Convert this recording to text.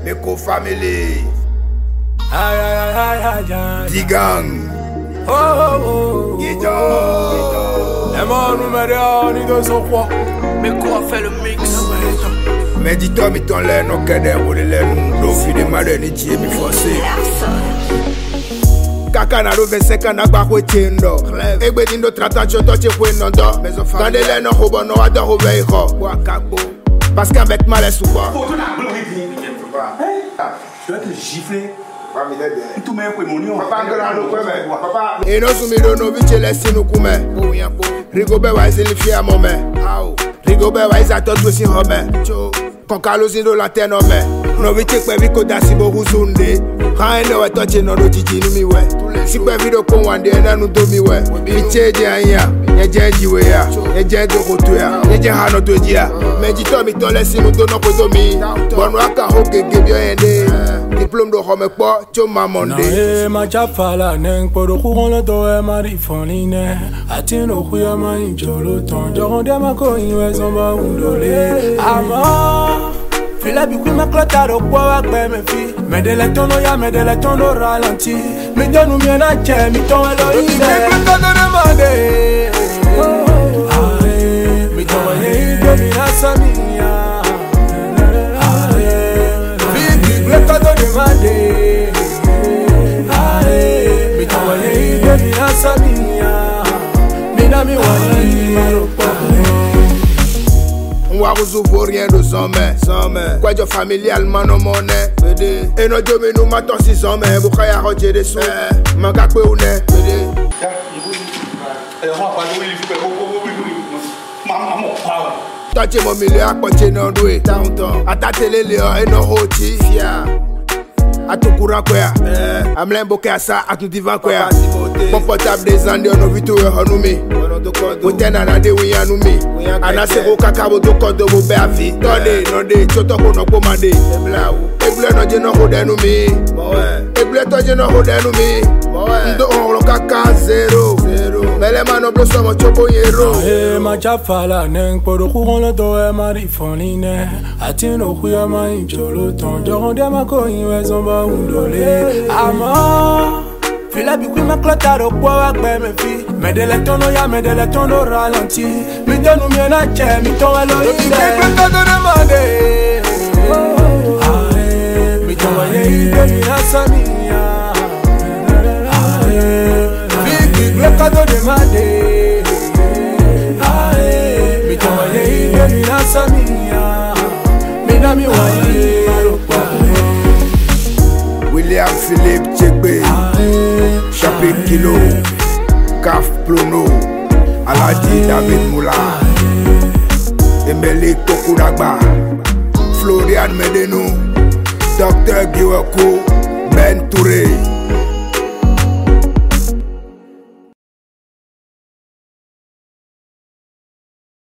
Meko family. Aïe aïe aïe aïe aïe. Digang. Oh oh oh. Guido. Les morts nous méritent, ni deux sont quoi. Mais quoi fait le mix? Mais dis-toi, mais ton lait, non, qu'elle est roulée, nous, l'eau, fille de malheur, ni tiens, mi forcé. Kaka na do 25 ans na gba ko tiendo. Egbe dindo 30 ans tu touche ko nondo. Quand les no ho bono wa do ho be ko. Parce qu'avec malaise ou quoi. Tu dois te gifler. Tout me ko monio. Papa ngara ko me. Papa. E no sumi do no biche lesi no kume. Rigobe wa izili fi amome. Rigobe wa izato to si home. Kon kalosi do lanterne me. No biche pe bi ko dasi bo huzunde. Quand on est touché dans le titi nous mi ouais. Si pas vidéo qu'on voit des nous deux mi ouais. Biche dia ya jeji we ya. Ya jeji roto ya. Ya jeji hano to dia. Mais dis-toi mi ton laisse nous donner pour domi. Bon waka ho gege bien ende. Diplôme de homme pas tu m'as mandé. Ma chafala neng pour le courant le dos et ma rifoline. Atino kuya ma injolo ton. Joronde ma ko inwe zomba undole. Ama Fila bi ma clotaro kwa akbe me fi. Me de le tono ralenti. Me donu mi na che mi ton elo ide. Me clotaro demande. Ae, mi ton ide mi na samia. Ae, mi clotaro demande. Ae, mi ton ide mi na samia. Mi na mi wani maropa. On va résoudre rien de sans main. Quoi de familialement non monnaie. Et nos deux nous matons 6 ans mais vous croyez à roger des sous. Manga peu ou n'est. Toi tu m'as mis le à côté non doué. À ta télé léon et non rôti. A tout courant quoi. Amlin bokeh à ça à tout divan quoi. Mon portable des andes on a vu tout renommé. Otena na de oui anumi. Ana sero kakabo do kodo bo be afi. Node choto ko no komande. Eble no je no ho denu mi. Eble to je no ho denu mi. Ndo on kaka zero. Mele mano blo so mo chopo yero. E ma chafala neng por courant le do e ma rifoline. Atino kuya ma injolo ton. Joronde ma ko inwe zomba undole. Ama Fila bi ma clotaro kwa akbe me fi. Me de le tono ralenti. Mi donu mi na che mi ton elo ide. Me clotaro demande. Ae, mi ton ide mi na samia. Ae, mi clotaro demande. Ae, mi ton ide mi na samia. Mi na mi wani maropa. William Philippe Chekbe. Chapitre Kilo, Kaf Plono, Aladi David Moula, Emeli Tokunagba, Florian Medenu, Dr. Giwako, Ben Touré.